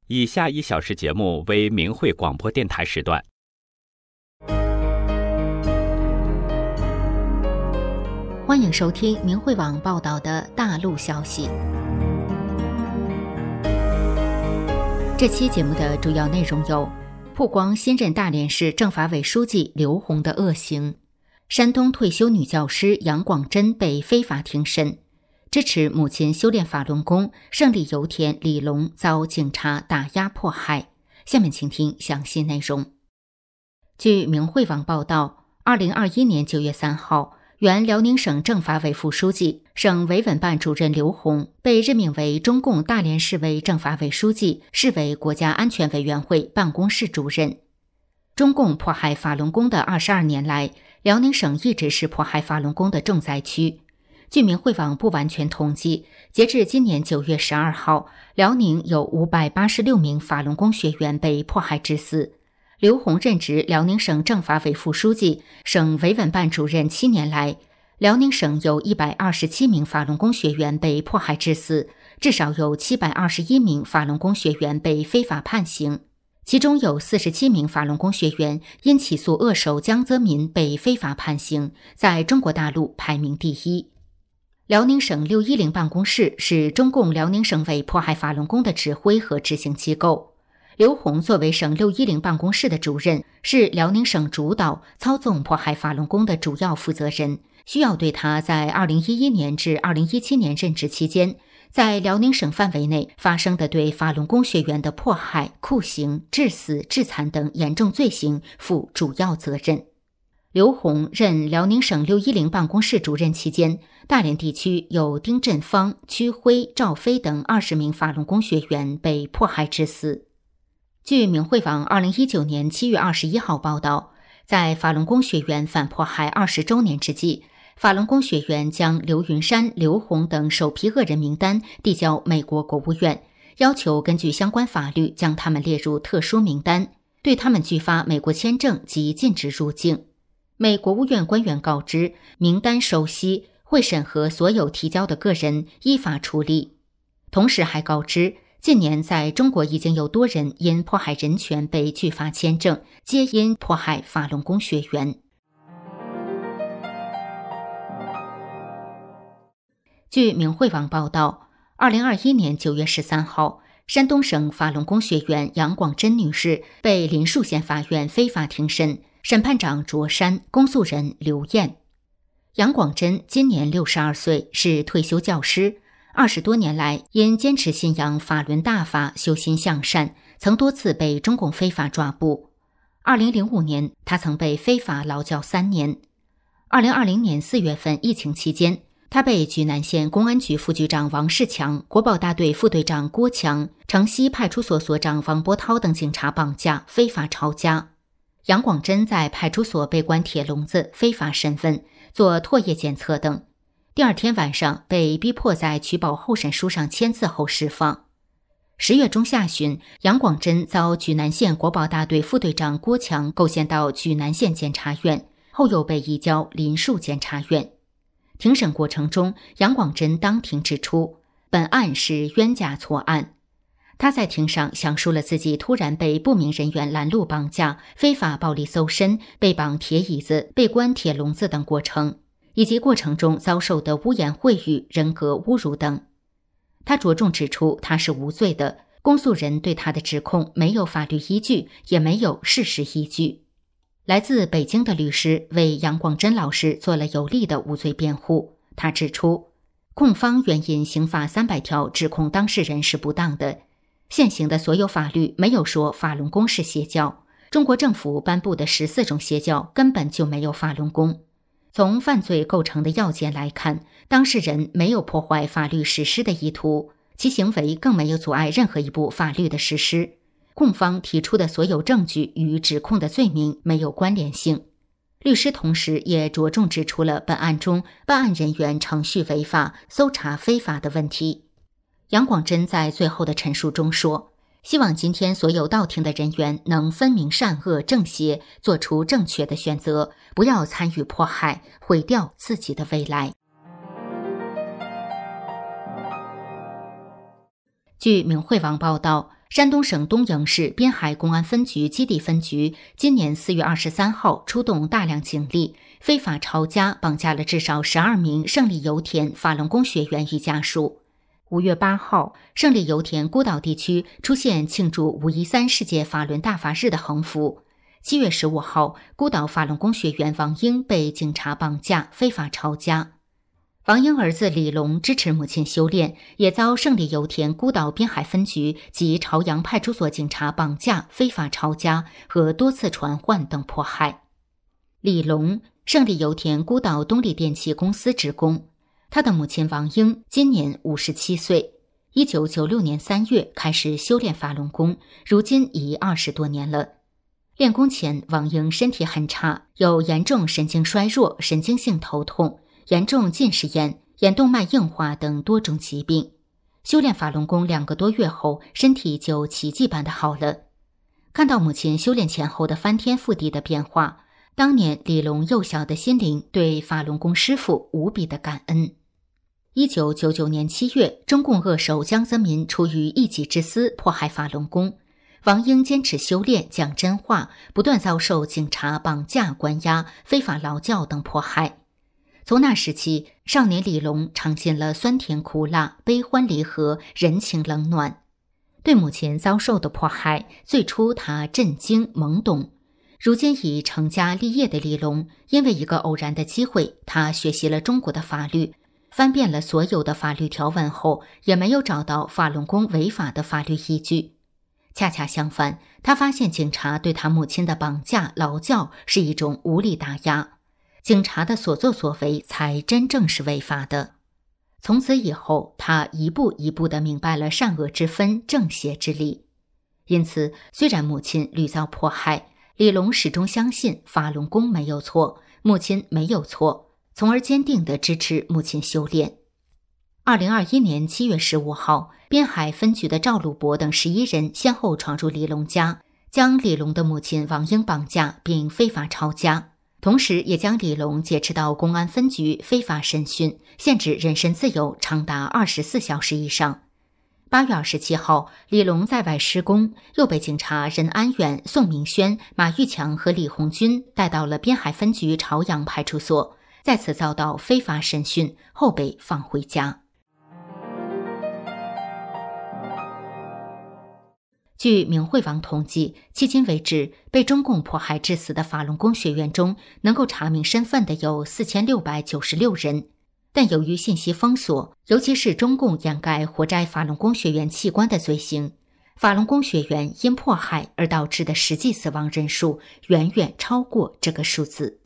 以下1小时节目为明慧广播电台时段。 欢迎收听明慧网报道的大陆消息。这期节目的主要内容有：曝光新任大连市政法委书记刘洪的恶行；山东退休女教师杨广珍被非法庭审；支持母亲修炼法轮功胜利油田李龙遭警察打压迫害。下面请听详细内容。据明慧网报道，2021年9月3号，原辽宁省政法委副书记、省维稳办主任刘洪被任命为中共大连市委政法委书记、市委国家安全委员会办公室主任。中共迫害法轮功的22年来，辽宁省一直是迫害法轮功的重灾区。据明慧网不完全统计，截至今年9月12号，辽宁有586名法轮功学员被迫害致死。刘洪任职辽宁省政法委副书记、省维稳办主任7年来，辽宁省有127名法轮功学员被迫害致死，至少有721名法轮功学员被非法判刑，其中有47名法轮功学员因起诉恶手江泽民被非法判刑，在中国大陆排名第一。辽宁省610办公室是中共辽宁省委迫害法轮功的指挥和执行机构。刘洪作为省610办公室的主任，是辽宁省主导操纵迫害法轮功的主要负责人，需要对他在2011年至2017年任职期间，在辽宁省范围内发生的对法轮功学员的迫害、酷刑、致死、致残等严重罪行负主要责任。刘洪任辽宁省610办公室主任期间，大连地区有丁振芳、曲辉、赵飞等20名法轮功学员被迫害致死。据明慧网2019年7月21号报道，在法轮功学员反迫害20周年之际，法轮功学员将刘云山、刘洪等首批恶人名单递交美国国务院，要求根据相关法律将他们列入特殊名单，对他们拒发美国签证及禁止入境。美国务院官员告知，名单收悉，会审核所有提交的个人，依法处理。同时还告知，近年在中国已经有多人因迫害人权被拒发签证，皆因迫害法轮功学员。据明慧网报道，2021年9月13号，山东省法轮功学员杨广珍女士被林树县法院非法庭审，审判长卓山，公诉人刘艳。杨广珍今年62岁，是退休教师，20多年来因坚持信仰法轮大法，修心向善，曾多次被中共非法抓捕。2005年，他曾被非法劳教3年。2020年4月份疫情期间，他被莒南县公安局副局长王世强、国保大队副队长郭强、城西派出所所长王波涛等警察绑架，非法抄家。杨广珍在派出所被关铁笼子，非法审问，做唾液检测等。第二天晚上被逼迫在取保候审书上签字后释放。10月中下旬，杨广珍遭莒南县国保大队副队长郭强构陷到莒南县检察院，后又被移交林树检察院。庭审过程中，杨广珍当庭指出，本案是冤假错案。他在庭上详述了自己突然被不明人员拦路绑架、非法暴力搜身、被绑铁椅子、被关铁笼子等过程，以及过程中遭受的污言秽语、人格侮辱等。他着重指出他是无罪的，公诉人对他的指控没有法律依据，也没有事实依据。来自北京的律师为杨广珍老师做了有力的无罪辩护。他指出，控方援引刑法300条指控当事人是不当的，现行的所有法律没有说法轮功是邪教，中国政府颁布的14种邪教根本就没有法轮功。从犯罪构成的要件来看，当事人没有破坏法律实施的意图，其行为更没有阻碍任何一部法律的实施。控方提出的所有证据与指控的罪名没有关联性。律师同时也着重指出了本案中办案人员程序违法、搜查非法的问题。杨广珍在最后的陈述中说，希望今天所有到庭的人员能分明善恶正邪，做出正确的选择，不要参与迫害，毁掉自己的未来。据明慧网报道， 山东省东营市滨海公安分局基地分局今年4月23号出动大量警力，非法抄家绑架了至少12名胜利油田法轮功学员与家属。5月8号，胜利油田孤岛地区出现庆祝513世界法轮大法日的横幅。7月15号，孤岛法轮功学员王英被警察绑架，非法抄家。王英儿子李龙支持母亲修炼，也遭胜利油田孤岛滨海分局及朝阳派出所警察绑架、非法抄家和多次传唤等迫害。李龙，胜利油田孤岛东丽电器公司职工，他的母亲王英今年57岁，1996年3月开始修炼法轮功，如今已20多年了。练功前，王英身体很差，有严重神经衰弱、神经性头痛、严重近视眼、眼动脉硬化等多种疾病。修炼法轮功2个多月后，身体就奇迹般的好了。看到母亲修炼前后的翻天覆地的变化，当年李龙幼小的心灵对法轮功师父无比的感恩。1999年7月，中共恶手江泽民出于一己之私迫害法轮功，王英坚持修炼讲真话，不断遭受警察绑架、关押、非法劳教等迫害。从那时起，少年李龙尝尽了酸甜苦辣、悲欢离合、人情冷暖。对母亲遭受的迫害，最初他震惊懵懂。如今已成家立业的李龙，因为一个偶然的机会，他学习了中国的法律，翻遍了所有的法律条文后，也没有找到法轮功违法的法律依据。恰恰相反，他发现警察对他母亲的绑架、劳教是一种无理打压，警察的所作所为才真正是违法的。从此以后，他一步一步地明白了善恶之分、正邪之理。因此，虽然母亲屡遭迫害，李龙始终相信法轮功没有错，母亲没有错，从而坚定地支持母亲修炼。2021年7月15号，滨海分局的赵鲁博等11人先后闯入李龙家，将李龙的母亲王英绑架并非法抄家，同时也将李龙劫持到公安分局非法审讯，限制人身自由长达24小时以上。8月27号，李龙在外施工，又被警察任安远、宋明轩、马玉强和李红军带到了滨海分局朝阳派出所，再次遭到非法审讯，后被放回家。据明慧网统计，迄今为止，被中共迫害致死的法轮功学员中，能够查明身份的有4696人。但由于信息封锁，尤其是中共掩盖活摘法轮功学员器官的罪行，法轮功学员因迫害而导致的实际死亡人数远远超过这个数字。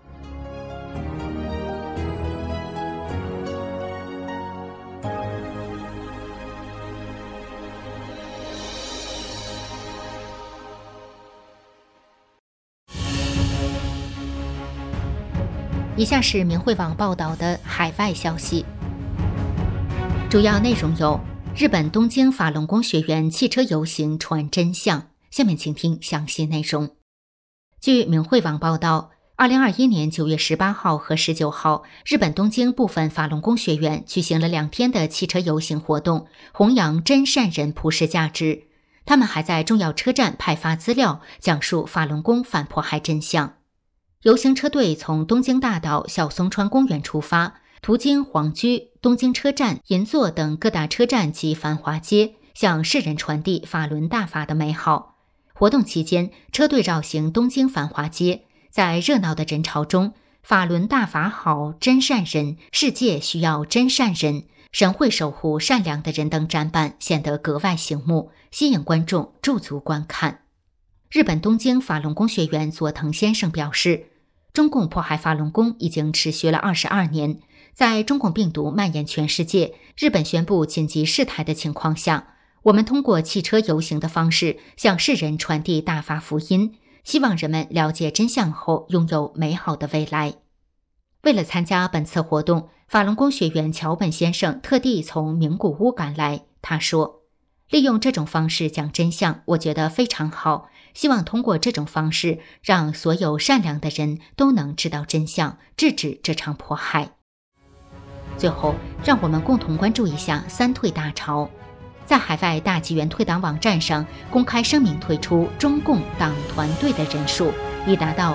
以下是明慧网报道的海外消息，主要内容有：日本东京法轮功学员汽车游行传真相。下面请听详细内容。据明慧网报道，2021年9月18号和19号，日本东京部分法轮功学员举行了2天的汽车游行活动，弘扬真善忍普世价值。他们还在重要车站派发资料，讲述法轮功反迫害真相。游行车队从东京大道小松川公园出发，途经皇居、东京车站、银座等各大车站及繁华街，向世人传递法轮大法的美好。活动期间，车队绕行东京繁华街，在热闹的人潮中，法轮大法好，真善人，世界需要真善人，神会守护善良的人等展板显得格外醒目，吸引观众驻足观看。日本东京法轮功学员佐藤先生表示，中共迫害法轮功已经持续了22年，在中共病毒蔓延全世界，日本宣布紧急事态的情况下，我们通过汽车游行的方式向世人传递大法福音，希望人们了解真相后拥有美好的未来。为了参加本次活动，法轮功学员桥本先生特地从名古屋赶来。他说，利用这种方式讲真相，我觉得非常好，希望通过这种方式让所有善良的人都能知道真相，制止这场迫害。最后，让我们共同关注一下三退大潮。 在海外大纪元退党网站上公开声明，退出中共党团队的人数已达到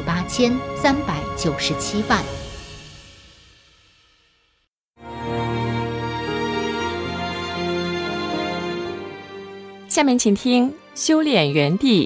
38397万。 下面请听《修炼原地》。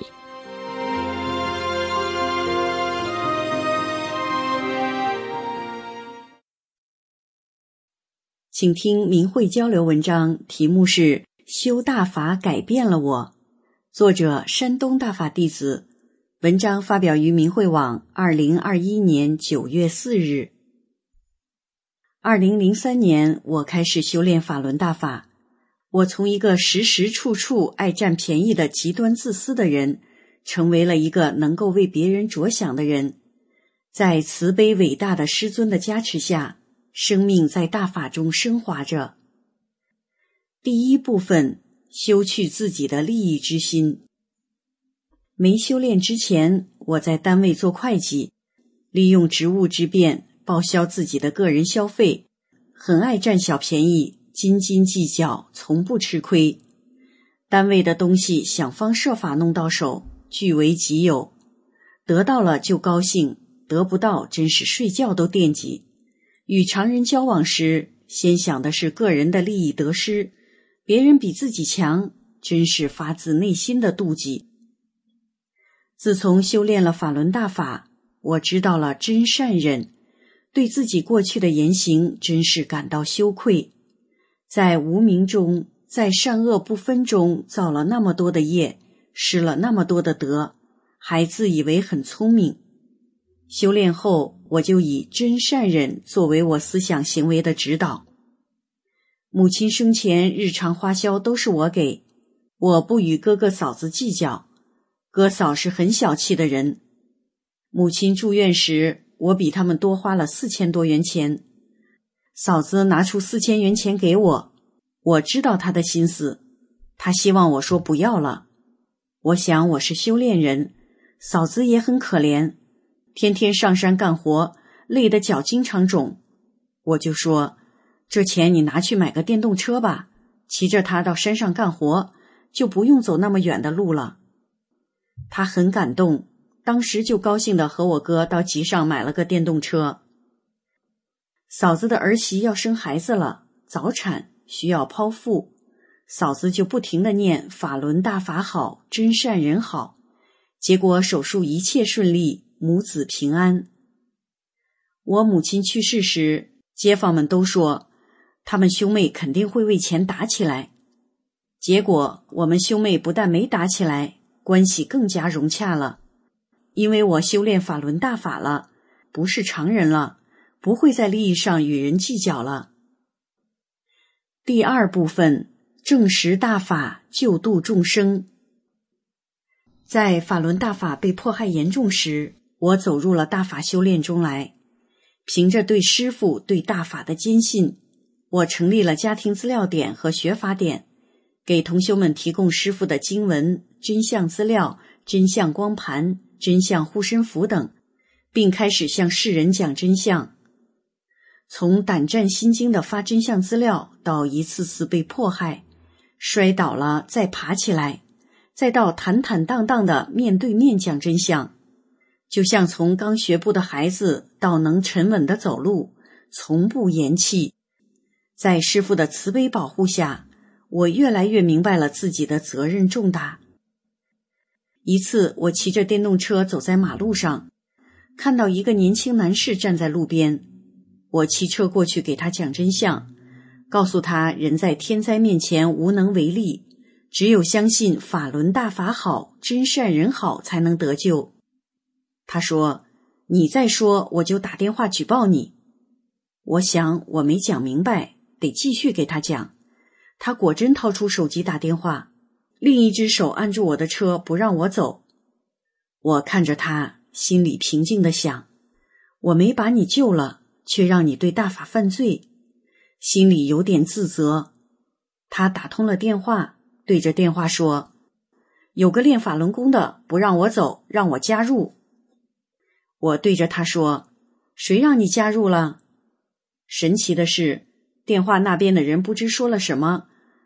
请听明慧交流文章，题目是《修大法改变了我》，作者山东大法弟子，文章发表于明慧网2021年9月4日。2003年，我开始修炼法轮大法。我从一个时时处处爱占便宜的极端自私的人，成为了一个能够为别人着想的人。在慈悲伟大的师尊的加持下，生命在大法中升华着。第一部分，修去自己的利益之心。没修炼之前，我在单位做会计，利用职务之便报销自己的个人消费，很爱占小便宜，斤斤计较，从不吃亏。单位的东西想方设法弄到手，据为己有，得到了就高兴，得不到真是睡觉都惦记。与常人交往时，先想的是个人的利益得失，别人比自己强，真是发自内心的妒忌。自从修炼了法轮大法，我知道了真善忍，对自己过去的言行真是感到羞愧。在无明中，在善恶不分中造了那么多的业，失了那么多的德，还自以为很聪明。修炼后，我就以真善忍作为我思想行为的指导。母亲生前日常花销都是我给，我不与哥哥嫂子计较，哥嫂是很小气的人。母亲住院时，我比他们多花了4000多元钱，嫂子拿出4000元钱给我，我知道她的心思，她希望我说不要了。我想我是修炼人，嫂子也很可怜，天天上山干活，累得脚经常肿。我就说，这钱你拿去买个电动车吧，骑着它到山上干活，就不用走那么远的路了。他很感动，当时就高兴地和我哥到集上买了个电动车。嫂子的儿媳要生孩子了，早产，需要剖腹，嫂子就不停地念法轮大法好，真善人好，结果手术一切顺利，母子平安。我母亲去世时，街坊们都说他们兄妹肯定会为钱打起来，结果我们兄妹不但没打起来，关系更加融洽了。因为我修炼法轮大法了，不是常人了，不会在利益上与人计较了。第二部分，证实大法，救度众生。在法轮大法被迫害严重时，我走入了大法修炼中来。凭着对师父对大法的坚信，我成立了家庭资料点和学法点，给同修们提供师父的经文、真相资料、真相光盘、真相护身符等，并开始向世人讲真相。从胆战心惊的发真相资料，到一次次被迫害，摔倒了再爬起来，再到坦坦荡荡的面对面讲真相，就像从刚学步的孩子到能沉稳地走路，从不言弃。在师父的慈悲保护下，我越来越明白了自己的责任重大。一次，我骑着电动车走在马路上，看到一个年轻男士站在路边，我骑车过去给他讲真相，告诉他人在天灾面前无能为力，只有相信法轮大法好，真善人好才能得救。他说，你再说我就打电话举报你。我想我没讲明白，得继续给他讲。他果真掏出手机打电话，另一只手按住我的车不让我走。我看着他，心里平静地想，我没把你救了，却让你对大法犯罪，心里有点自责。他打通了电话，对着电话说，有个练法轮功的不让我走，让我加入。我对着他说，谁让你加入了？神奇的是，电话那边的人不知说了什么，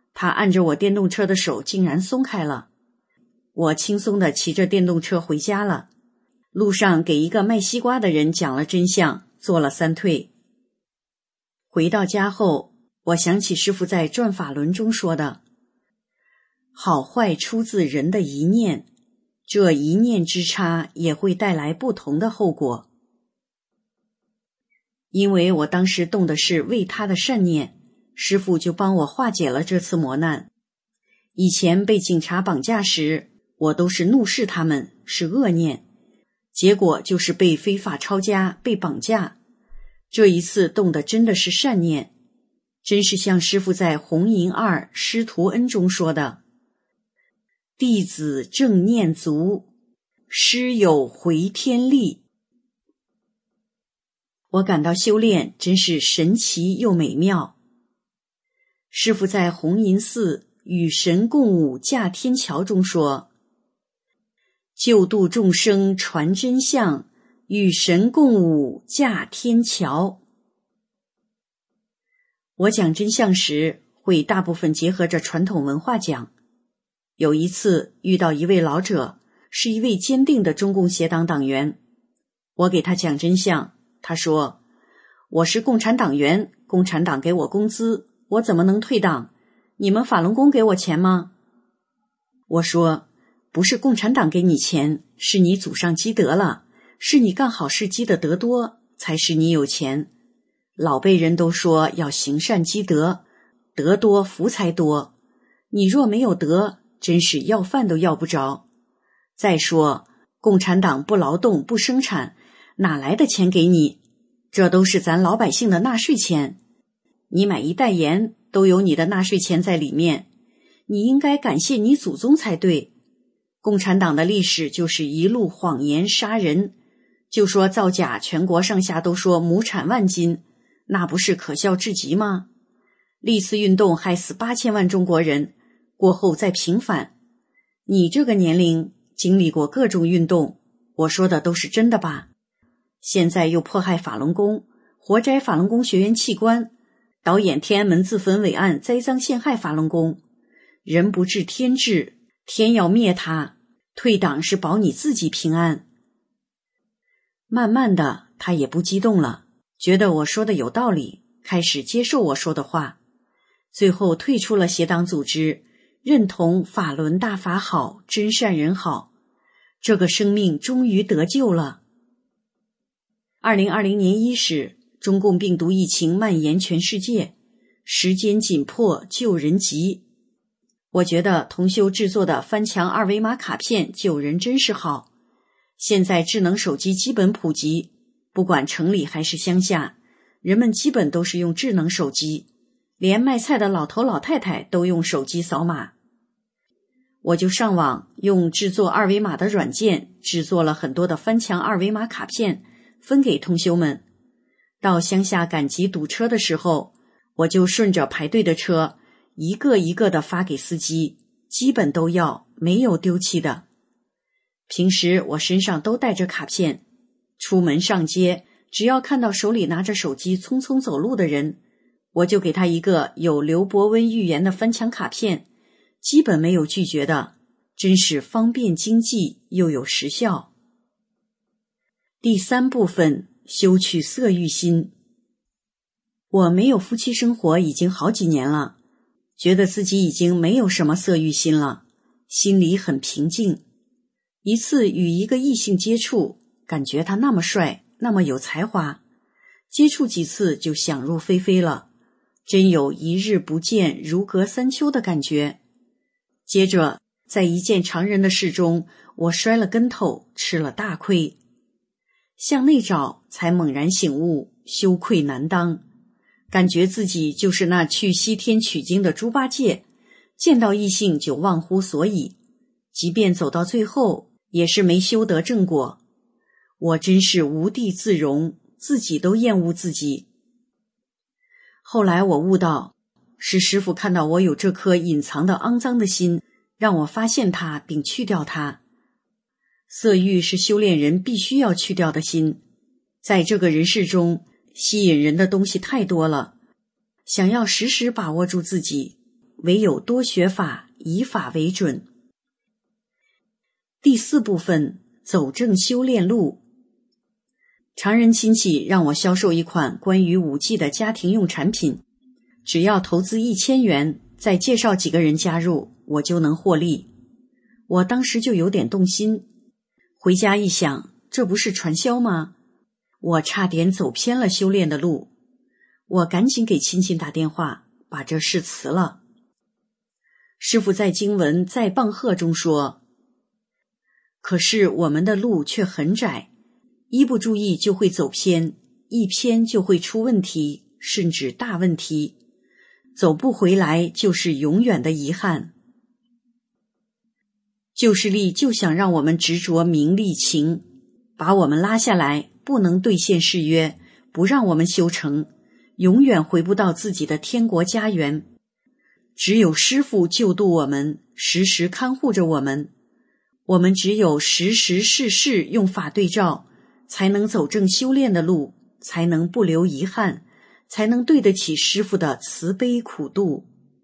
他按着我电动车的手竟然松开了。我轻松地骑着电动车回家了，路上给一个卖西瓜的人讲了真相，做了3退。回到家后，我想起师父在《转法轮》中说的，好坏出自人的一念，这一念之差也会带来不同的后果。因为我当时动的是为他的善念，师父就帮我化解了这次磨难。以前被警察绑架时，我都是怒视他们，是恶念，结果就是被非法抄家，被绑架。这一次动的真的是善念，真是像师父在《红银2师徒恩》中说的，弟子正念足，师有回天力。我感到修炼真是神奇又美妙。师父在红银寺与神共舞架天桥中说，救度众生传真相，与神共舞架天桥。我讲真相时会大部分结合着传统文化讲。有一次遇到一位老者，是一位坚定的中共协党党员，我给他讲真相，他说，我是共产党员，共产党给我工资，我怎么能退党？你们法轮功给我钱吗？我说，不是共产党给你钱，是你祖上积德了，是你干好事积的德多，才使你有钱。老辈人都说要行善积德，德多福才多，你若没有德，真是要饭都要不着。再说，共产党不劳动不生产，哪来的钱给你？这都是咱老百姓的纳税钱，你买一袋盐都有你的纳税钱在里面，你应该感谢你祖宗才对。共产党的历史就是一路谎言杀人，就说造假全国上下都说亩产万斤，那不是可笑至极吗？历次运动害死8000万中国人，过后再平反。你这个年龄经历过各种运动，我说的都是真的吧？现在又迫害法轮功，活摘法轮功学员器官，导演天安门自焚伪案，栽赃陷害法轮功。人不治天治，天要灭他，退党是保你自己平安。慢慢的，他也不激动了，觉得我说的有道理，开始接受我说的话，最后退出了协党组织，认同法轮大法好，真善人好，这个生命终于得救了。2020年1时，中共病毒疫情蔓延全世界，时间紧迫，救人急。我觉得同修制作的翻墙2维码卡片救人真是好。现在智能手机基本普及，不管城里还是乡下，人们基本都是用智能手机，连卖菜的老头老太太都用手机扫码。我就上网用制作2维码的软件，制作了很多的翻墙2维码卡片，分给同修们。到乡下赶集堵车的时候，我就顺着排队的车一个一个的发给司机，基本都要，没有丢弃的。平时我身上都带着卡片，出门上街，只要看到手里拿着手机匆匆走路的人，我就给他一个有刘伯温预言的翻墙卡片，基本没有拒绝的，真是方便经济又有时效。第3部分，修去色欲心。我没有夫妻生活已经好几年了，觉得自己已经没有什么色欲心了，心里很平静。一次与一个异性接触，感觉他那么帅，那么有才华，接触几次就想入非非了，真有一日不见如隔3秋的感觉。接着在一件常人的事中，我摔了跟头，吃了大亏。向内找，才猛然醒悟，羞愧难当，感觉自己就是那去西天取经的猪八戒，见到异性就忘乎所以，即便走到最后，也是没修得正果。我真是无地自容，自己都厌恶自己。后来我悟到，是师父看到我有这颗隐藏的肮脏的心，让我发现它并去掉它。色欲是修炼人必须要去掉的心，在这个人世中，吸引人的东西太多了，想要时时把握住自己， 唯有多学法，以法为准。第4部分，走正修炼路。常人亲戚让我销售一款关于5G 的家庭用产品，只要投资1000元，再介绍几个人加入，我就能获利。我当时就有点动心，回家一想，这不是传销吗？我差点走偏了修炼的路。我赶紧给亲戚打电话，把这事辞了。师父在经文在棒喝中说，可是我们的路却很窄，一不注意就会走偏，一偏就会出问题，甚至大问题，走不回来就是永远的遗憾。旧势力就想让我们执着名利情，把我们拉下来，不能兑现誓约，不让我们修成，永远回不到自己的天国家园。只有师父救度我们，时时看护着我们，我们只有时时事事用法对照，才能走正修炼的路，才能不留遗憾，才能对得起师父的慈悲苦度。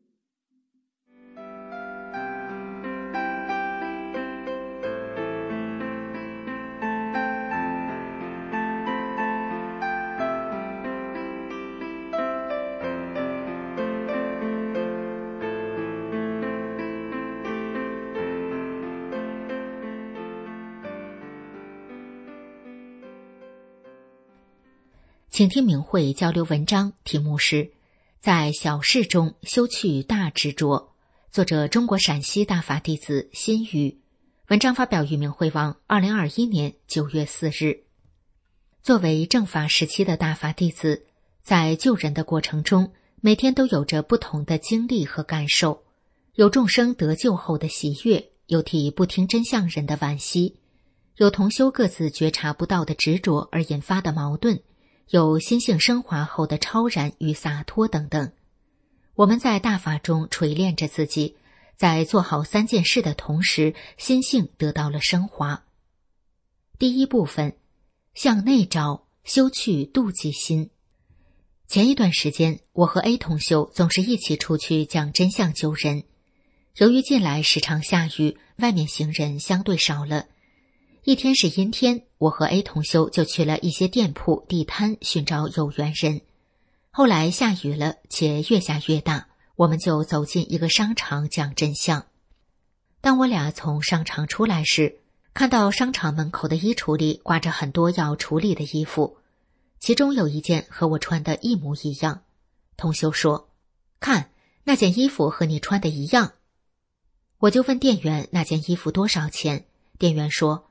请听明慧交流文章，题目是在小事中修去大执着，作者中国陕西大法弟子辛宇。文章发表于明慧网2021年9月4日。作为正法时期的大法弟子，在救人的过程中，每天都有着不同的经历和感受，有众生得救后的喜悦，有替不听真相人的惋惜，有同修各自觉察不到的执着而引发的矛盾，有心性升华后的超然与洒脱等等。我们在大法中锤炼着自己，在做好3件事的同时，心性得到了升华。第1部分，向内找，修去妒忌心。前一段时间，我和 A 同修总是一起出去讲真相救人。由于近来时常下雨，外面行人相对少了。一天是阴天，我和 A 同修就去了一些店铺、地摊寻找有缘人。后来下雨了，且越下越大，我们就走进一个商场讲真相。当我俩从商场出来时，看到商场门口的衣橱里挂着很多要处理的衣服，其中有一件和我穿的一模一样。同修说，看，那件衣服和你穿的一样。我就问店员那件衣服多少钱，店员说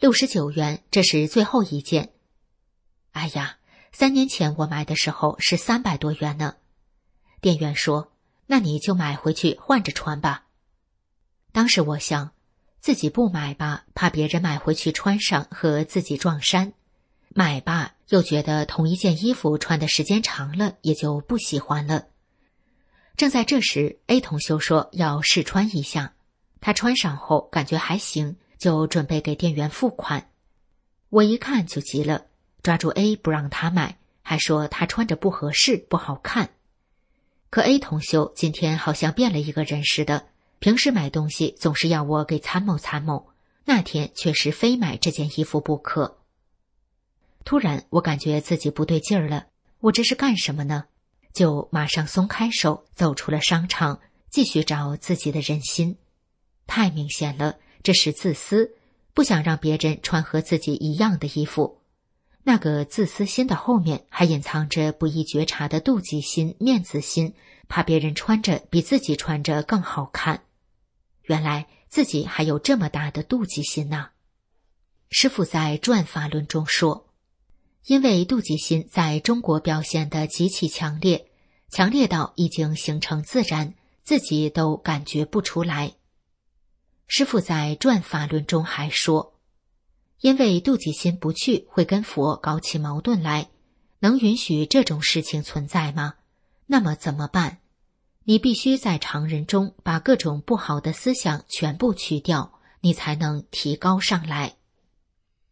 69元，这是最后一件。哎呀，3年前我买的时候是300多元呢。店员说，那你就买回去换着穿吧。当时我想，自己不买吧，怕别人买回去穿上和自己撞衫；买吧，又觉得同一件衣服穿的时间长了，也就不喜欢了。正在这时 ，A 同修说要试穿一下，他穿上后感觉还行，就准备给店员付款。我一看就急了，抓住 A 不让他买，还说他穿着不合适，不好看。可 A 同修今天好像变了一个人似的，平时买东西总是要我给参谋参谋，那天却是非买这件衣服不可。突然我感觉自己不对劲儿了，我这是干什么呢？就马上松开手，走出了商场，继续找自己的人心。太明显了，这是自私，不想让别人穿和自己一样的衣服。那个自私心的后面还隐藏着不易觉察的妒忌心、面子心，怕别人穿着比自己穿着更好看。原来自己还有这么大的妒忌心呢。师父在转法轮中说，因为妒忌心在中国表现得极其强烈，强烈到已经形成自然，自己都感觉不出来。师父在转法轮中还说，因为妒忌心不去，会跟佛搞起矛盾来，能允许这种事情存在吗？那么怎么办？你必须在常人中把各种不好的思想全部去掉，你才能提高上来。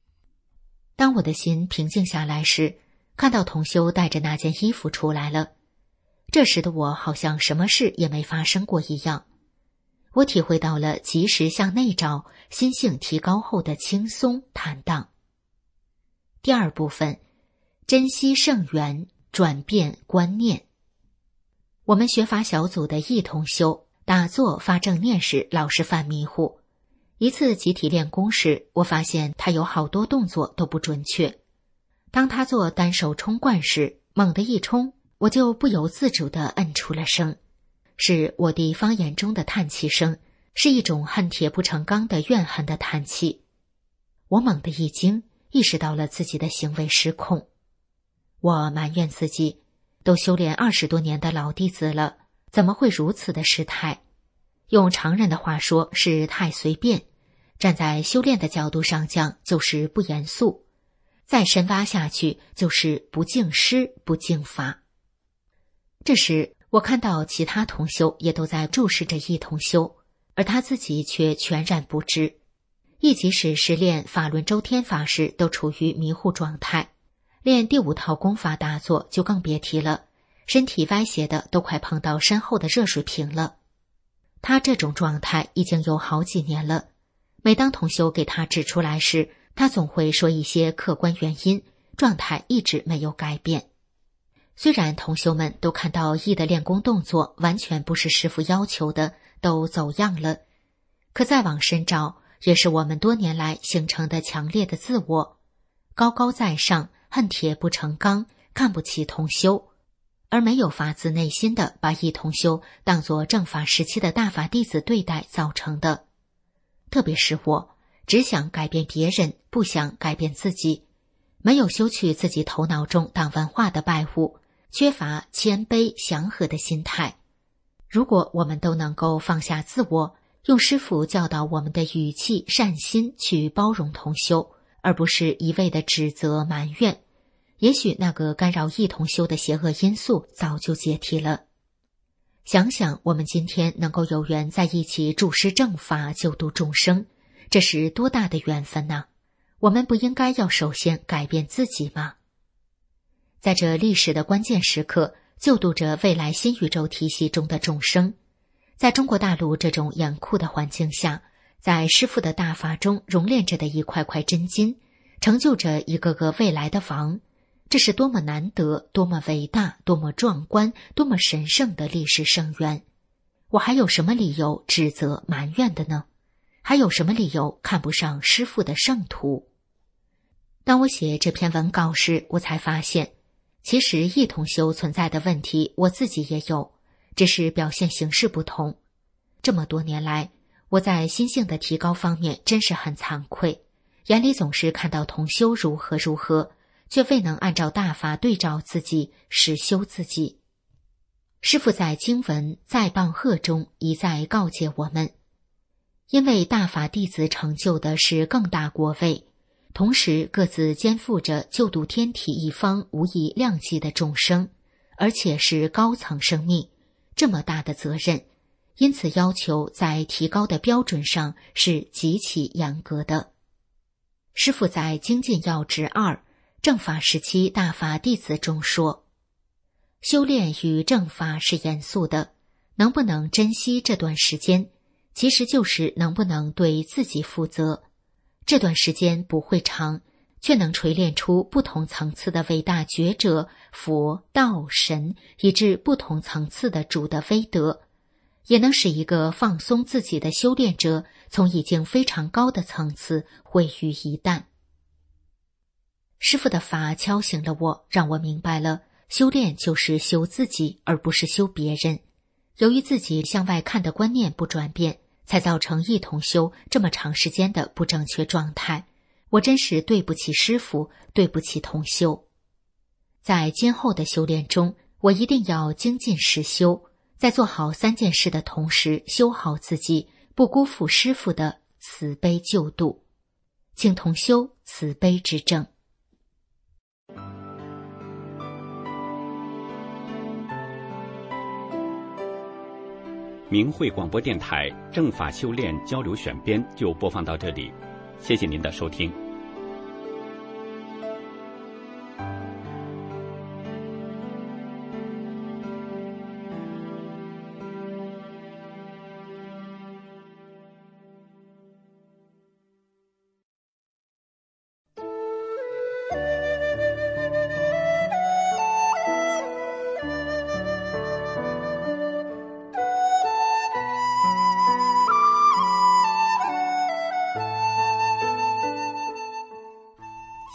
当我的心平静下来时，看到同修带着那件衣服出来了。 这时的我好像什么事也没发生过一样。我体会到了及时向内找，心性提高后的轻松坦荡。第二部分，珍惜圣缘，转变观念。我们学法小组的易同修打坐发正念时老是犯迷糊。一次集体练功时，我发现他有好多动作都不准确。当他做单手冲灌时，猛地一冲，我就不由自主地摁出了声，是我弟方言中的叹气声，是一种恨铁不成钢的怨恨的叹气。我猛地一惊，意识到了自己的行为失控。我埋怨自己，都修炼20多年的老弟子了，怎么会如此的失态？用常人的话说是太随便，站在修炼的角度上讲就是不严肃，再深挖下去就是不敬师不敬法。这时我看到其他同修也都在注视着易同修，而他自己却全然不知。亦即使是练法轮周天法时都处于迷糊状态，练第5套功法打坐就更别提了，身体歪斜的都快碰到身后的热水瓶了。他这种状态已经有好几年了，每当同修给他指出来时，他总会说一些客观原因，状态一直没有改变。虽然同修们都看到易的练功动作完全不是师父要求的，都走样了，可再往深找，也是我们多年来形成的强烈的自我，高高在上，恨铁不成钢，看不起同修，而没有发自内心的把易同修当作正法时期的大法弟子对待造成的。特别是我只想改变别人，不想改变自己，没有修去自己头脑中党文化的败物，缺乏谦卑祥和的心态。如果我们都能够放下自我，用师父教导我们的语气善心去包容同修，而不是一味的指责埋怨，也许那个干扰易同修的邪恶因素早就解体了。想想我们今天能够有缘在一起注师正法，救度众生，这是多大的缘分呢？我们不应该要首先改变自己吗？在这历史的关键时刻，救度着未来新宇宙体系中的众生。在中国大陆这种严酷的环境下，在师父的大法中熔炼着的一块块真金，成就着一个个未来的王。这是多么难得，多么伟大，多么壮观，多么神圣的历史圣缘。我还有什么理由指责埋怨的呢？还有什么理由看不上师父的圣徒？当我写这篇文稿时，我才发现，其实易同修存在的问题我自己也有，只是表现形式不同。这么多年来，我在心性的提高方面真是很惭愧，眼里总是看到同修如何如何，却未能按照大法对照自己，实修自己。师父在经文在棒喝中一再告诫我们，因为大法弟子成就的是更大国位，同时各自肩负着救度天体一方无以量计的众生，而且是高层生命，这么大的责任，因此要求在提高的标准上是极其严格的。师父在精进要旨2正法时期大法弟子中说，修炼与正法是严肃的，能不能珍惜这段时间，其实就是能不能对自己负责。这段时间不会长，却能锤炼出不同层次的伟大觉者、佛、道、神，以至不同层次的主的威德，也能使一个放松自己的修炼者从已经非常高的层次毁于一旦。师父的法敲醒了我，让我明白了修炼就是修自己，而不是修别人。由于自己向外看的观念不转变，才造成易同修这么长时间的不正确状态。我真是对不起师父，对不起同修。在今后的修炼中，我一定要精进实修，在做好3件事的同时修好自己，不辜负师父的慈悲救度。请同修慈悲之正。 明慧广播电台正法修炼交流选编就播放到这里，谢谢您的收听。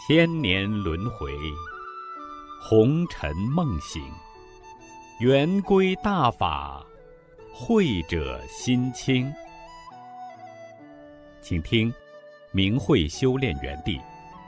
千年轮回，红尘梦醒，圆规大法，慧者心清。请听明慧修炼园地。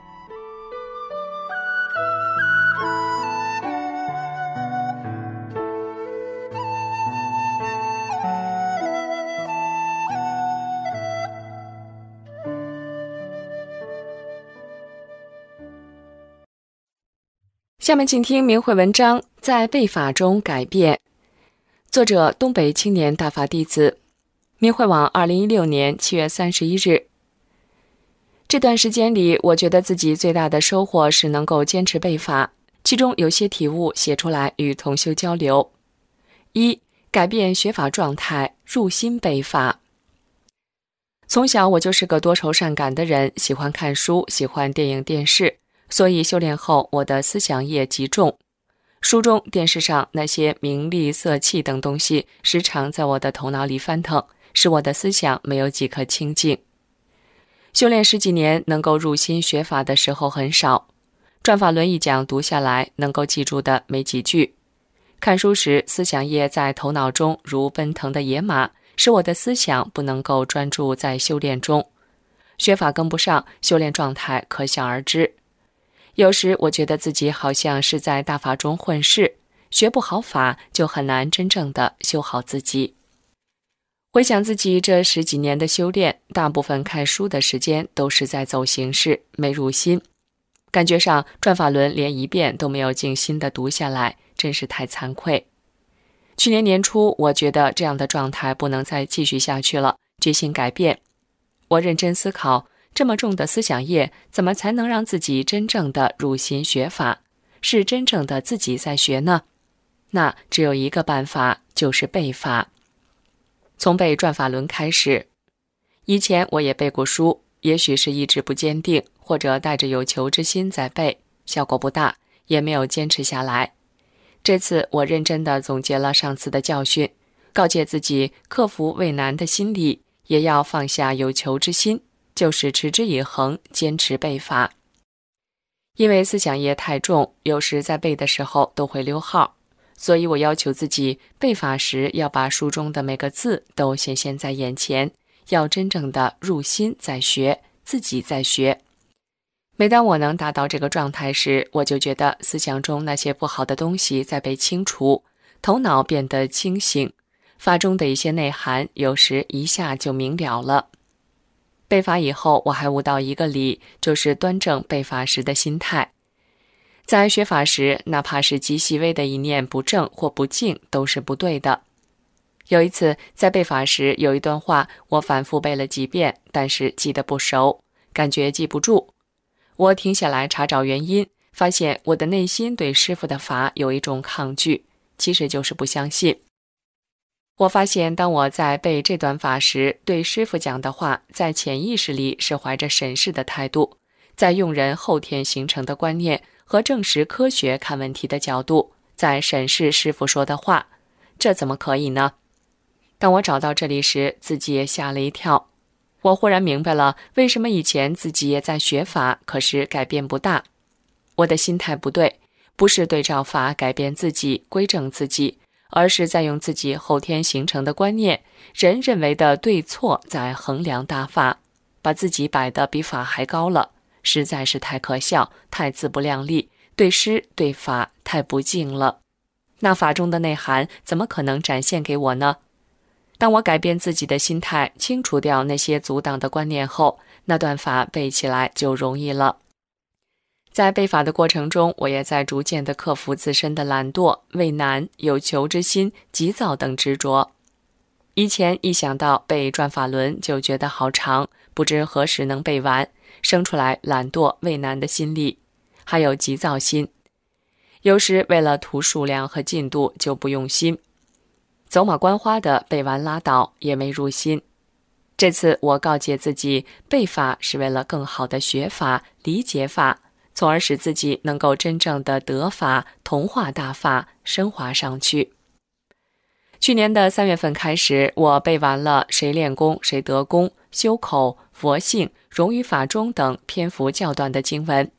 下面请听明慧文章，在背法中改变。作者：东北青年大法弟子，明慧网2016年7月31日。这段时间里，我觉得自己最大的收获是能够坚持背法，其中有些体悟写出来与同修交流。一、改变学法状态，入心背法。从小我就是个多愁善感的人，喜欢看书，喜欢电影电视，所以修炼后我的思想业极重。书中、电视上那些名利、色气等东西时常在我的头脑里翻腾，使我的思想没有几颗清净。修炼十几年，能够入心学法的时候很少。转法轮一讲读下来，能够记住的没几句。看书时，思想业在头脑中如奔腾的野马，使我的思想不能够专注在修炼中。学法跟不上，修炼状态可想而知。有时我觉得自己好像是在大法中混世，学不好法就很难真正的修好自己。回想自己这十几年的修炼，大部分看书的时间都是在走形式，没入心。感觉上转法轮连一遍都没有静心的读下来，真是太惭愧。去年年初，我觉得这样的状态不能再继续下去了，决心改变。我认真思考，这么重的思想业，怎么才能让自己真正的入心学法，是真正的自己在学呢？那只有一个办法，就是背法。从背转法轮开始，以前我也背过书，也许是意志不坚定，或者带着有求之心在背，效果不大，也没有坚持下来。这次我认真地总结了上次的教训，告诫自己克服畏难的心理，也要放下有求之心，就是持之以恒，坚持背法。因为思想业太重，有时在背的时候都会溜号，所以我要求自己背法时要把书中的每个字都显现在眼前，要真正的入心在学，自己在学。每当我能达到这个状态时，我就觉得思想中那些不好的东西在被清除，头脑变得清醒，法中的一些内涵有时一下就明了了。背法以后，我还悟到一个理，就是端正背法时的心态。在学法时，哪怕是极细微的一念不正或不敬，都是不对的。有一次在背法时，有一段话我反复背了几遍，但是记得不熟，感觉记不住。我停下来查找原因，发现我的内心对师父的法有一种抗拒，其实就是不相信。我发现当我在背这段法时，对师父讲的话在潜意识里是怀着审视的态度，在用人后天形成的观念和证实科学看问题的角度，在审视师父说的话，这怎么可以呢？当我找到这里时，自己也吓了一跳。我忽然明白了，为什么以前自己也在学法，可是改变不大。我的心态不对，不是对照法改变自己，规正自己，而是在用自己后天形成的观念，人认为的对错在衡量大法，把自己摆得比法还高了，实在是太可笑，太自不量力，对师对法太不敬了。那法中的内涵怎么可能展现给我呢？当我改变自己的心态，清除掉那些阻挡的观念后，那段法背起来就容易了。在背法的过程中，我也在逐渐地克服自身的懒惰、畏难、有求之心、急躁等执着。以前一想到背转法轮就觉得好长，不知何时能背完，生出来懒惰、畏难的心理，还有急躁心。有时为了图数量和进度就不用心，走马观花的背完拉倒，也没入心。这次我告诫自己，背法是为了更好的学法、理解法，从而使自己能够真正的得法、同化大法，升华上去。去年的3月份开始，我背完了谁练功谁得功、修口、佛性、融于法中等篇幅较短的经文。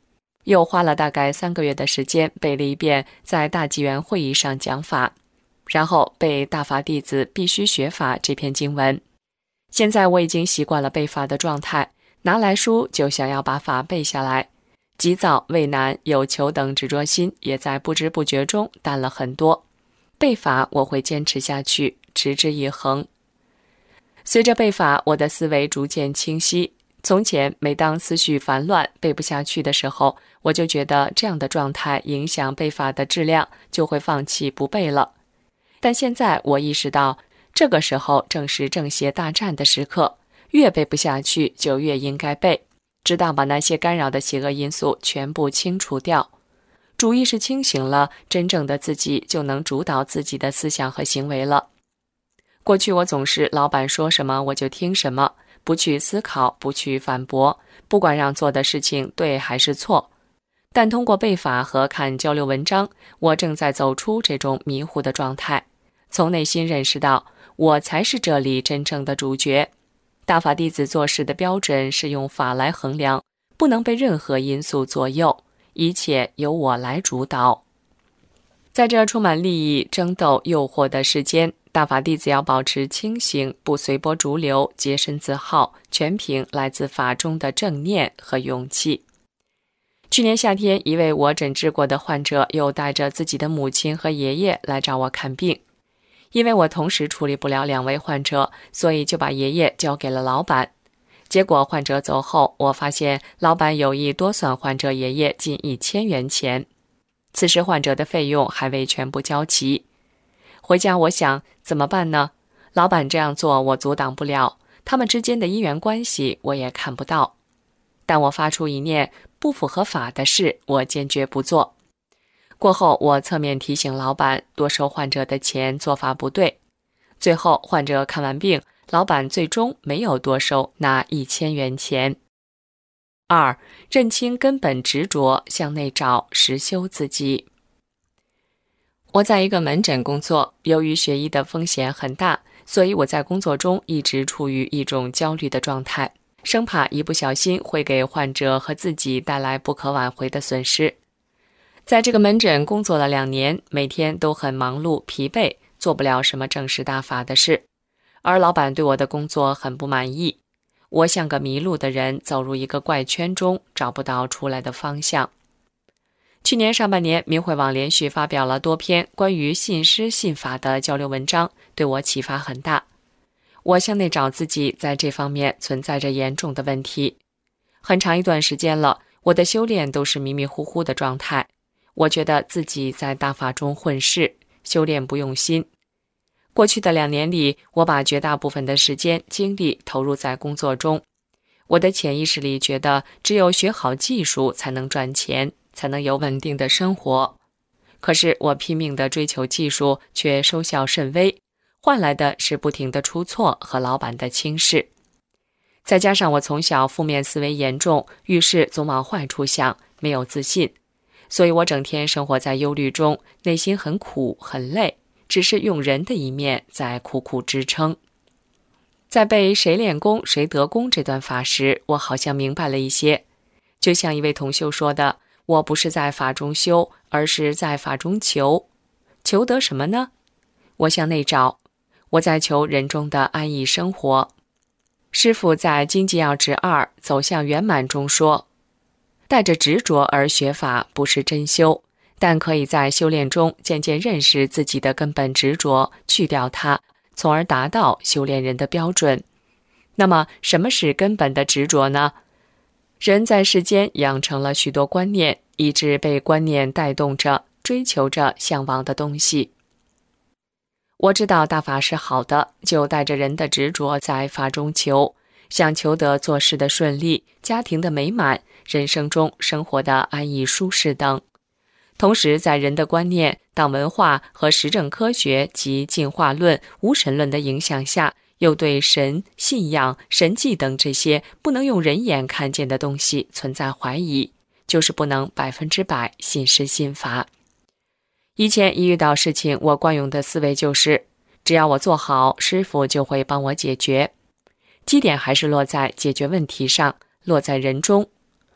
又花了大概3个月的时间背了一遍在大纪元会议上讲法，然后背大法弟子必须学法这篇经文。现在我已经习惯了背法的状态，拿来书就想要把法背下来，急躁、畏难、有求等执着心也在不知不觉中淡了很多。背法我会坚持下去，持之以恒。随着背法，我的思维逐渐清晰。从前每当思绪烦乱背不下去的时候，我就觉得这样的状态影响背法的质量，就会放弃不背了。但现在我意识到，这个时候正是正邪大战的时刻，越背不下去就越应该背，直到把那些干扰的邪恶因素全部清除掉。主意识清醒了，真正的自己就能主导自己的思想和行为了。过去我总是老板说什么我就听什么，不去思考，不去反驳，不管让做的事情对还是错。但通过背法和看交流文章，我正在走出这种迷糊的状态，从内心认识到我才是这里真正的主角。大法弟子做事的标准是用法来衡量，不能被任何因素左右，一切由我来主导。在这充满利益、争斗、诱惑的世间，大法弟子要保持清醒，不随波逐流，洁身自好，全凭来自法中的正念和勇气。去年夏天，一位我诊治过的患者又带着自己的母亲和爷爷来找我看病。因为我同时处理不了2位患者，所以就把爷爷交给了老板。结果患者走后，我发现老板有意多算患者爷爷近1000元钱。此时患者的费用还未全部交齐。回家我想，怎么办呢？老板这样做我阻挡不了，他们之间的因缘关系我也看不到。但我发出一念，不符合法的事，我坚决不做。过后我侧面提醒老板多收患者的钱，做法不对。最后患者看完病，老板最终没有多收那1000元钱。2. 认清根本执着，向内找，实修自己。我在一个门诊工作，由于学医的风险很大，所以我在工作中一直处于一种焦虑的状态，生怕一不小心会给患者和自己带来不可挽回的损失。在这个门诊工作了2年，每天都很忙碌疲惫，做不了什么正式大法的事，而老板对我的工作很不满意。我像个迷路的人，走入一个怪圈中，找不到出来的方向。去年上半年，明慧网连续发表了多篇关于信师信法的交流文章，对我启发很大。我向内找自己在这方面存在着严重的问题。很长一段时间了，我的修炼都是迷迷糊糊的状态。我觉得自己在大法中混世，修炼不用心。过去的2年里，我把绝大部分的时间精力投入在工作中。我的潜意识里觉得，只有学好技术才能赚钱，才能有稳定的生活。可是我拼命地追求技术，却收效甚微，换来的是不停的出错和老板的轻视。再加上我从小负面思维严重，遇事总往坏处想，没有自信，所以我整天生活在忧虑中，内心很苦很累，只是用人的一面在苦苦支撑。在背谁练功谁得功这段法时，我好像明白了一些。就像一位同修说的，我不是在法中修，而是在法中求。求得什么呢？我向内找，我在求人中的安逸生活。师父在《经济要旨2走向圆满》中说，带着执着而学法不是真修，但可以在修炼中渐渐认识自己的根本执着，去掉它，从而达到修炼人的标准。那么什么是根本的执着呢？人在世间养成了许多观念，以致被观念带动着，追求着向往的东西。我知道大法是好的，就带着人的执着在法中求，想求得做事的顺利，家庭的美满，人生中生活的安逸舒适等。同时在人的观念、党文化和实证科学及进化论、无神论的影响下，又对神、信仰、神迹等这些不能用人眼看见的东西存在怀疑，就是不能100%信师信法。以前一遇到事情，我惯用的思维就是，只要我做好，师父就会帮我解决。基点还是落在解决问题上，落在人中。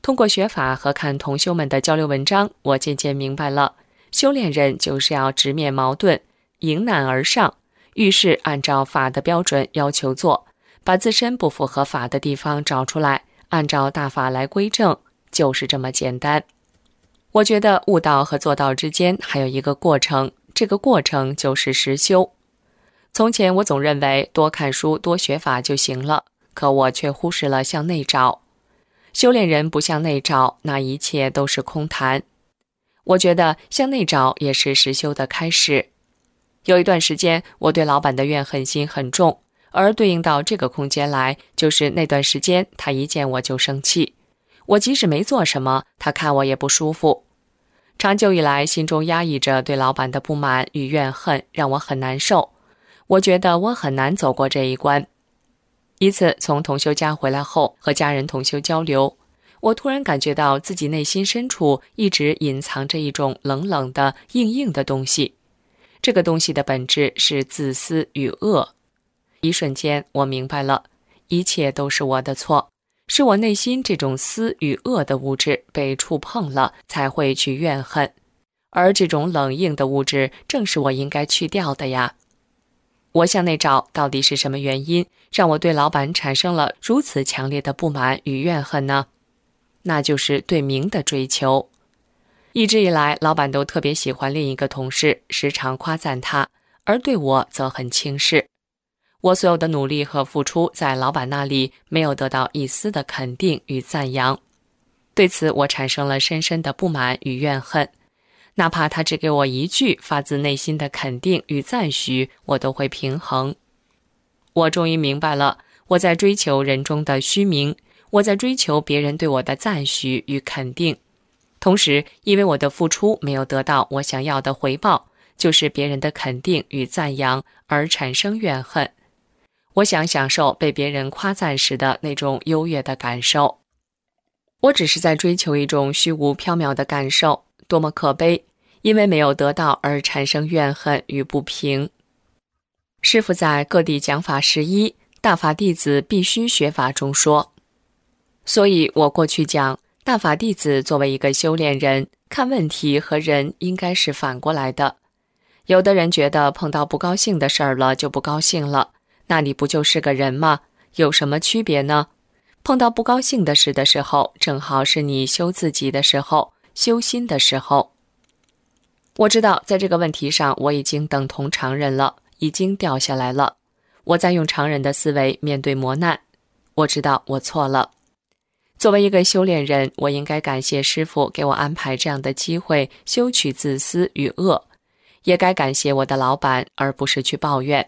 通过学法和看同修们的交流文章，我渐渐明白了，修炼人就是要直面矛盾，迎难而上，遇事按照法的标准要求做，把自身不符合法的地方找出来，按照大法来归正，就是这么简单。我觉得悟道和做道之间还有一个过程，这个过程就是实修。从前我总认为多看书多学法就行了，可我却忽视了向内找。修炼人不向内找，那一切都是空谈。我觉得向内找也是实修的开始。有一段时间我对老板的怨恨心很重，而对应到这个空间来，就是那段时间他一见我就生气，我即使没做什么，他看我也不舒服。长久以来心中压抑着对老板的不满与怨恨，让我很难受。我觉得我很难走过这一关。一次从同修家回来后，和家人同修交流，我突然感觉到自己内心深处一直隐藏着一种冷冷的硬硬的东西，这个东西的本质是自私与恶。一瞬间我明白了，一切都是我的错，是我内心这种私与恶的物质被触碰了，才会去怨恨，而这种冷硬的物质正是我应该去掉的呀。我向内找，到底是什么原因让我对老板产生了如此强烈的不满与怨恨呢？那就是对名的追求。一直以来，老板都特别喜欢另一个同事，时常夸赞他，而对我则很轻视。我所有的努力和付出在老板那里没有得到一丝的肯定与赞扬，对此我产生了深深的不满与怨恨。哪怕他只给我一句发自内心的肯定与赞许，我都会平衡。我终于明白了，我在追求人中的虚名，我在追求别人对我的赞许与肯定，同时因为我的付出没有得到我想要的回报，就是别人的肯定与赞扬，而产生怨恨。我想享受被别人夸赞时的那种优越的感受。我只是在追求一种虚无缥缈的感受，多么可悲，因为没有得到而产生怨恨与不平。师父在各地讲法11大法弟子必须学法中说，所以我过去讲大法弟子作为一个修炼人，看问题和人应该是反过来的。有的人觉得碰到不高兴的事儿了就不高兴了，那你不就是个人吗？有什么区别呢？碰到不高兴的事的时候，正好是你修自己的时候，修心的时候。我知道在这个问题上我已经等同常人了，已经掉下来了。我在用常人的思维面对磨难，我知道我错了。作为一个修炼人，我应该感谢师父给我安排这样的机会，修取自私与恶，也该感谢我的老板，而不是去抱怨。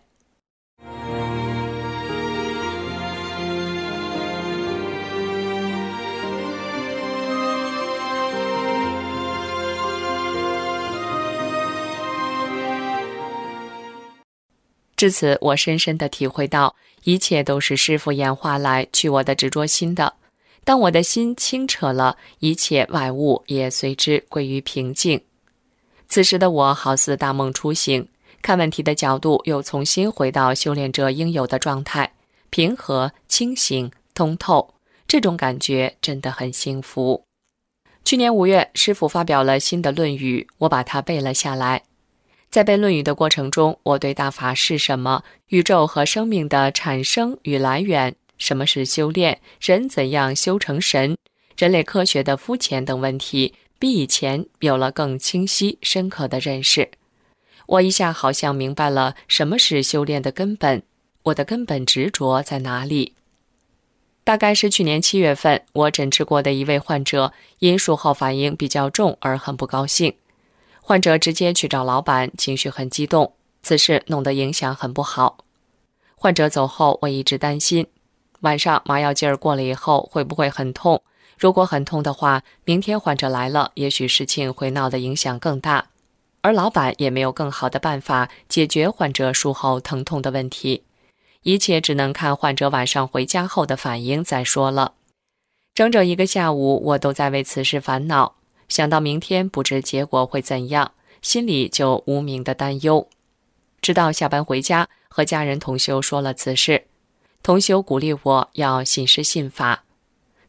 至此，我深深地体会到，一切都是师父演化来去我的执着心的。当我的心清澈了，一切外物也随之归于平静。此时的我好似大梦初醒，看问题的角度又重新回到修炼者应有的状态，平和、清醒、通透，这种感觉真的很幸福。去年5月，师父发表了新的论语，我把它背了下来。在背论语的过程中，我对大法是什么、宇宙和生命的产生与来源、什么是修炼、人怎样修成神、人类科学的肤浅等问题，比以前有了更清晰深刻的认识。我一下好像明白了什么是修炼的根本，我的根本执着在哪里。大概是去年7月份，我诊治过的一位患者因术后反应比较重而很不高兴。患者直接去找老板，情绪很激动，此事弄得影响很不好。患者走后，我一直担心，晚上麻药劲儿过了以后会不会很痛？如果很痛的话，明天患者来了，也许事情会闹得影响更大。而老板也没有更好的办法解决患者术后疼痛的问题，一切只能看患者晚上回家后的反应再说了。整整一个下午，我都在为此事烦恼。想到明天不知结果会怎样，心里就无名的担忧。直到下班回家，和家人同修说了此事，同修鼓励我要信师信法。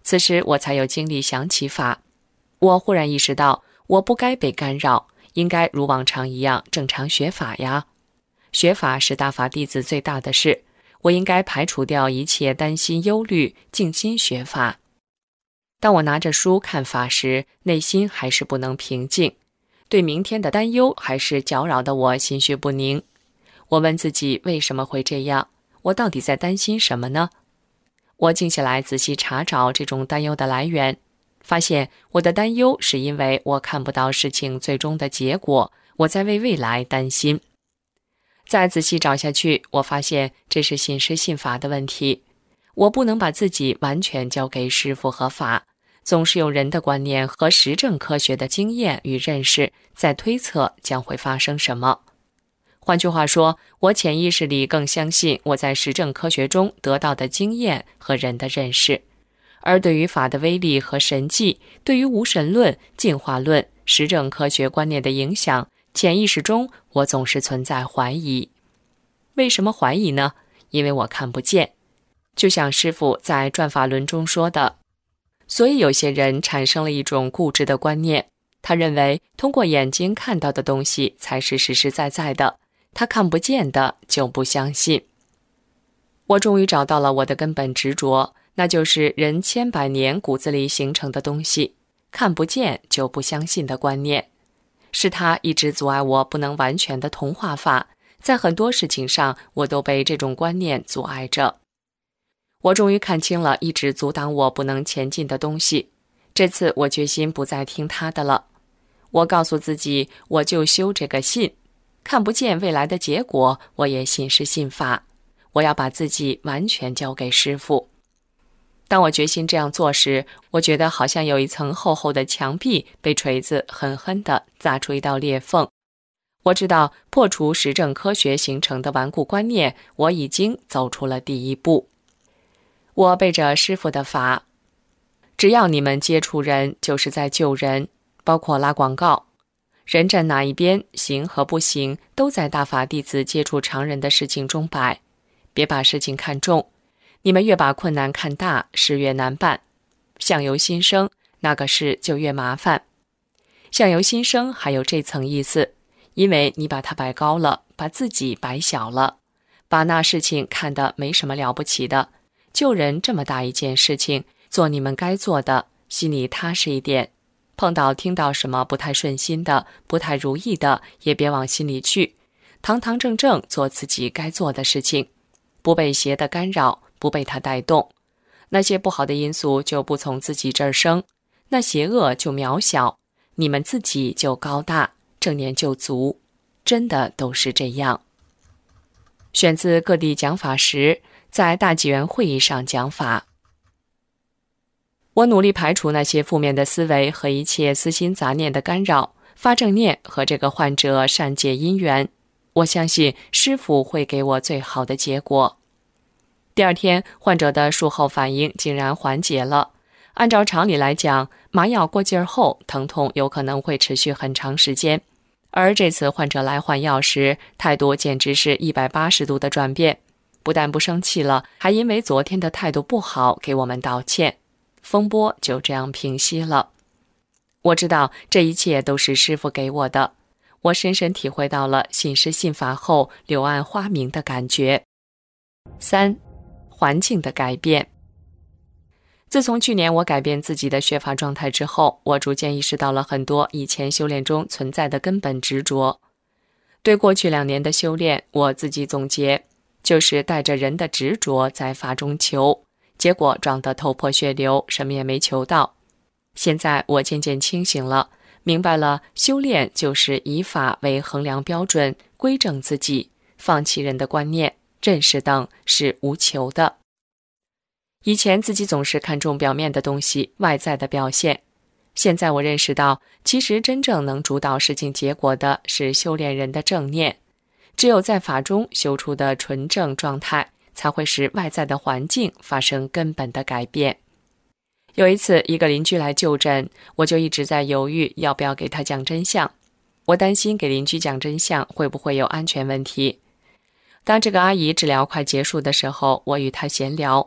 此时我才有精力想起法。我忽然意识到，我不该被干扰，应该如往常一样正常学法呀。学法是大法弟子最大的事，我应该排除掉一切担心忧虑，静心学法。当我拿着书看法时，内心还是不能平静，对明天的担忧还是搅扰得我心绪不宁。我问自己为什么会这样，我到底在担心什么呢？我静下来仔细查找这种担忧的来源，发现我的担忧是因为我看不到事情最终的结果，我在为未来担心。再仔细找下去，我发现这是信师信法的问题。我不能把自己完全交给师父和法，总是用人的观念和实证科学的经验与认识在推测将会发生什么。换句话说，我潜意识里更相信我在实证科学中得到的经验和人的认识，而对于法的威力和神迹，对于无神论、进化论、实证科学观念的影响，潜意识中我总是存在怀疑。为什么怀疑呢？因为我看不见。就像师父在转法轮中说的，所以有些人产生了一种固执的观念，他认为通过眼睛看到的东西才是实实在在的，他看不见的就不相信。我终于找到了我的根本执着，那就是人千百年骨子里形成的东西，看不见就不相信的观念。是它一直阻碍我不能完全的同化法，在很多事情上我都被这种观念阻碍着。我终于看清了一直阻挡我不能前进的东西，这次我决心不再听他的了。我告诉自己，我就修这个信，看不见未来的结果，我也信师信法，我要把自己完全交给师父。当我决心这样做时，我觉得好像有一层厚厚的墙壁被锤子狠狠地砸出一道裂缝。我知道破除实证科学形成的顽固观念，我已经走出了第一步。我背着师父的法，只要你们接触人，就是在救人，包括拉广告。人站哪一边，行和不行，都在大法弟子接触常人的事情中摆。别把事情看重，你们越把困难看大，事越难办。相由心生，那个事就越麻烦。相由心生还有这层意思，因为你把它摆高了，把自己摆小了，把那事情看得没什么了不起的。救人这么大一件事情，做你们该做的，心里踏实一点。碰到听到什么不太顺心的，不太如意的，也别往心里去，堂堂正正做自己该做的事情，不被邪的干扰，不被它带动。那些不好的因素就不从自己这儿生，那邪恶就渺小，你们自己就高大，正念就足，真的都是这样。选自各地讲法时，在大纪元会议上讲法。我努力排除那些负面的思维和一切私心杂念的干扰，发正念和这个患者善解因缘。我相信师父会给我最好的结果。第二天，患者的术后反应竟然缓解了。按照常理来讲，麻药过劲儿后，疼痛有可能会持续很长时间。而这次患者来换药时，态度简直是180度的转变，不但不生气了，还因为昨天的态度不好给我们道歉。风波就这样平息了。我知道这一切都是师父给我的，我深深体会到了信师信法后柳暗花明的感觉。3. 环境的改变。自从去年我改变自己的学法状态之后，我逐渐意识到了很多以前修炼中存在的根本执着。对过去2年的修炼，我自己总结，就是带着人的执着在法中求，结果撞得头破血流，什么也没求到。现在我渐渐清醒了，明白了修炼就是以法为衡量标准，归正自己，放弃人的观念、认识等是无求的。以前自己总是看重表面的东西，外在的表现。现在我认识到，其实真正能主导事情结果的是修炼人的正念。只有在法中修出的纯正状态，才会使外在的环境发生根本的改变。有一次，一个邻居来就诊，我就一直在犹豫要不要给他讲真相。我担心给邻居讲真相会不会有安全问题。当这个阿姨治疗快结束的时候，我与她闲聊。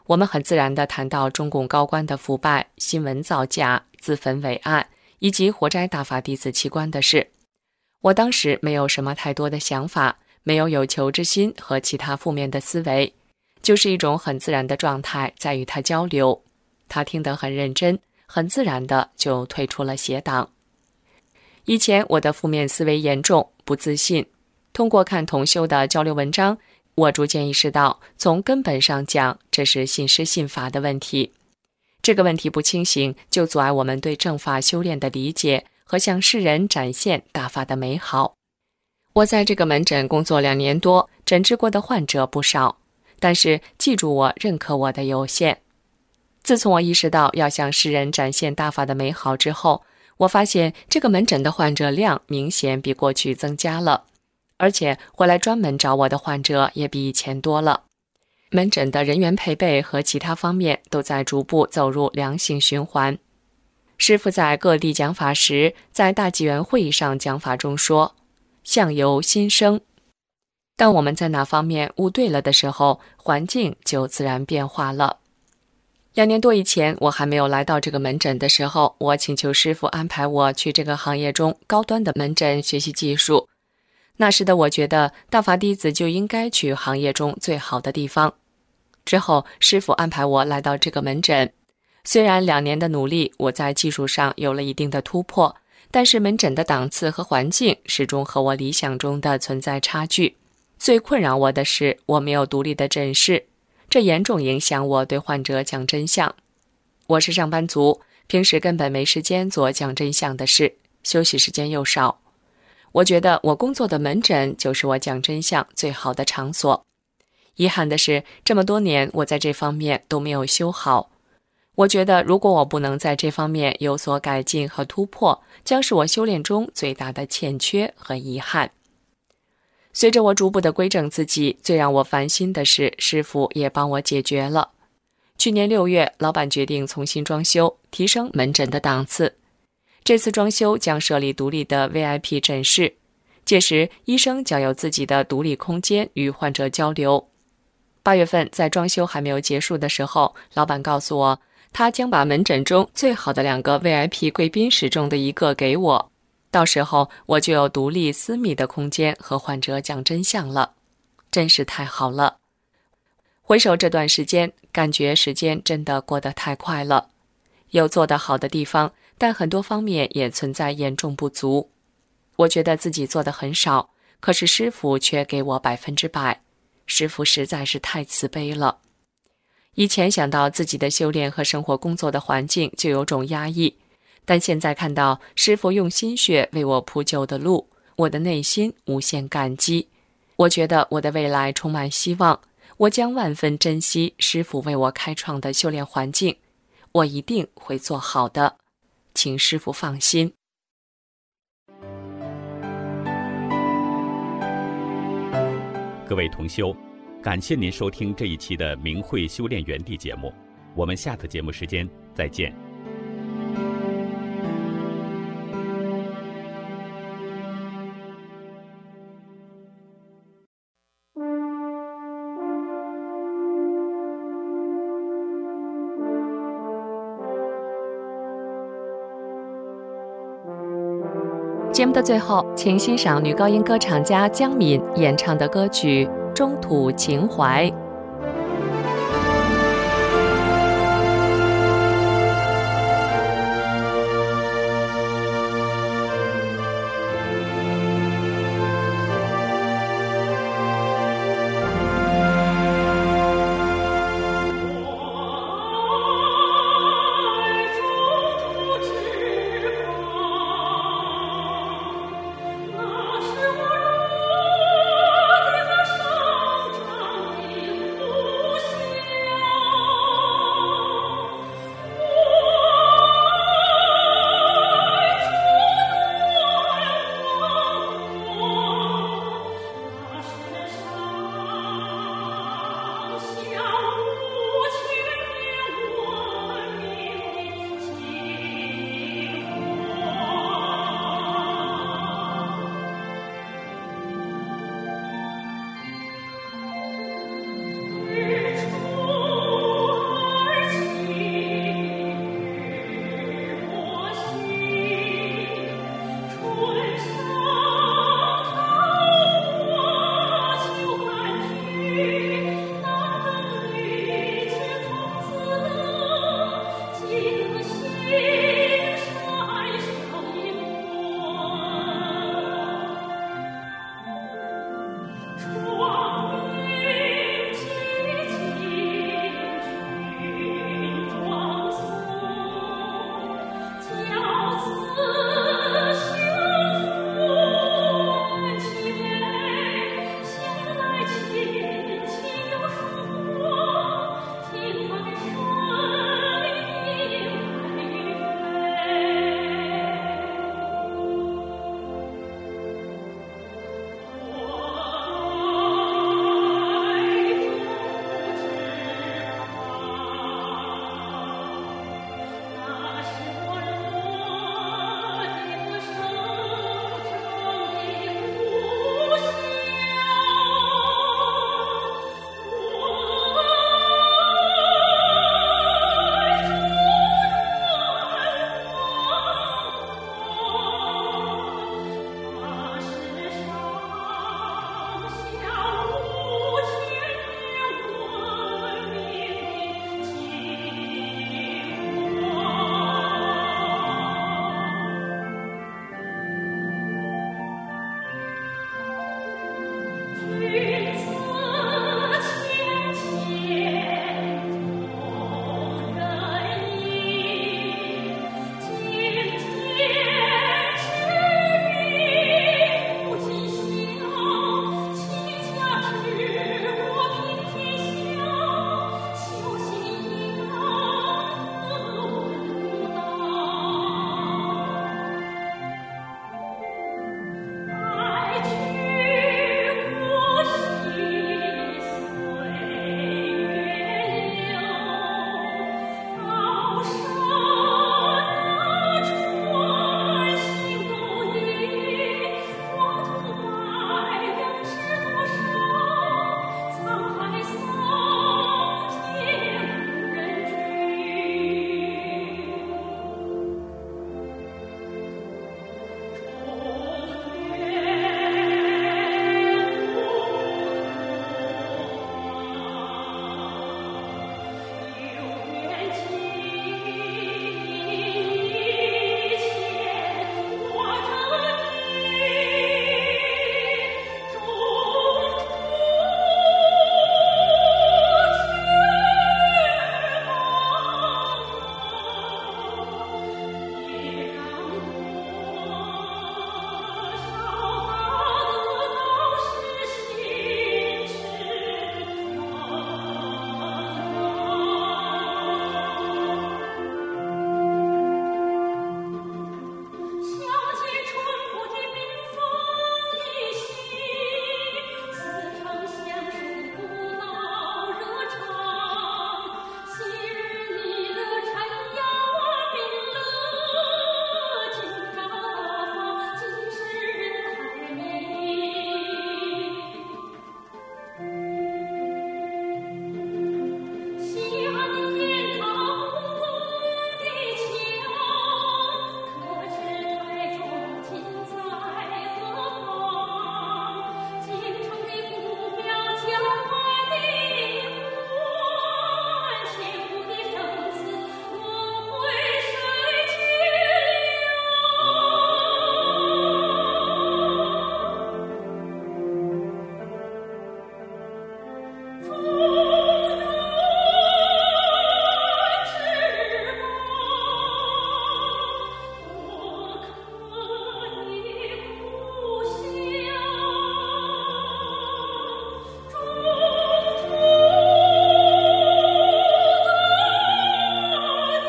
我们很自然地谈到中共高官的腐败、新闻造假、自焚伟案，以及活摘大法弟子器官的事。我当时没有什么太多的想法，没有有求之心和其他负面的思维，就是一种很自然的状态在与他交流。他听得很认真，很自然的就退出了邪党。以前我的负面思维严重，不自信。通过看同修的交流文章，我逐渐意识到，从根本上讲，这是信师信法的问题。这个问题不清醒，就阻碍我们对正法修炼的理解和向世人展现大法的美好。我在这个门诊工作2年多，诊治过的患者不少，但是记住我、认可我的有限。自从我意识到要向世人展现大法的美好之后，我发现这个门诊的患者量明显比过去增加了，而且回来专门找我的患者也比以前多了。门诊的人员配备和其他方面都在逐步走入良性循环。师父在各地讲法时，在大纪元会议上讲法中说，相由心生。当我们在哪方面悟对了的时候，环境就自然变化了。2年多以前，我还没有来到这个门诊的时候，我请求师父安排我去这个行业中高端的门诊学习技术。那时的我觉得，大法弟子就应该去行业中最好的地方。之后，师父安排我来到这个门诊。虽然2年的努力，我在技术上有了一定的突破，但是门诊的档次和环境始终和我理想中的存在差距。最困扰我的是，我没有独立的诊室，这严重影响我对患者讲真相。我是上班族，平时根本没时间做讲真相的事，休息时间又少。我觉得我工作的门诊就是我讲真相最好的场所。遗憾的是，这么多年我在这方面都没有修好。我觉得如果我不能在这方面有所改进和突破，将是我修炼中最大的欠缺和遗憾。随着我逐步的规正自己，最让我烦心的是，师父也帮我解决了。去年6月，老板决定重新装修，提升门诊的档次。这次装修将设立独立的 VIP 诊室，届时医生将有自己的独立空间与患者交流。8月份，在装修还没有结束的时候，老板告诉我，他将把门诊中最好的2个 VIP 贵宾室中的一个给我，到时候我就有独立私密的空间和患者讲真相了，真是太好了。回首这段时间，感觉时间真的过得太快了，有做得好的地方，但很多方面也存在严重不足。我觉得自己做得很少，可是师父却给我100%，师父实在是太慈悲了。以前想到自己的修炼和生活工作的环境就有种压抑，但现在看到师父用心血为我铺就的路，我的内心无限感激。我觉得我的未来充满希望，我将万分珍惜师父为我开创的修炼环境，我一定会做好的，请师父放心。 各位同修，感谢您收听这一期的明慧修炼园地节目，我们下次节目时间再见。 节目的最后，请欣赏女高音歌唱家江敏演唱的歌曲《中土情怀》。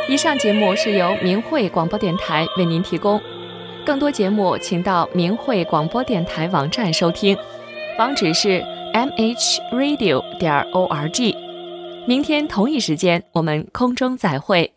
以上节目是由明慧广播电台为您提供，更多节目请到明慧广播电台网站收听，网址是 mhradio.org。明天同一时间我们空中再会。